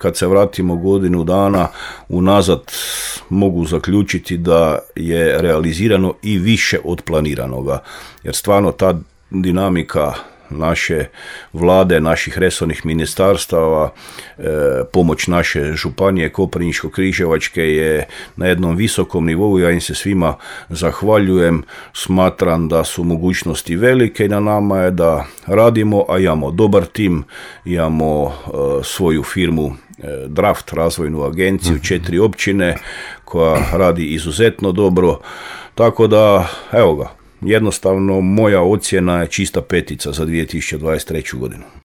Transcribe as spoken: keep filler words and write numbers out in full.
kad se vratimo godinu dana unazad, mogu zaključiti da je realizirano i više od planiranoga, jer stvarno ta dinamika naše vlade, naših resornih ministarstava, e, pomoć naše županije Koprivničko-križevačke je na jednom visokom nivou. Ja im se svima zahvaljujem. Smatram da su mogućnosti velike i na nama je da radimo, a imamo dobar tim, imamo e, svoju firmu e, Draft, razvojnu agenciju, četiri općine koja radi izuzetno dobro. Tako da, evo ga, jednostavno moja ocjena je čista petica za dvije tisuće dvadeset treću godinu.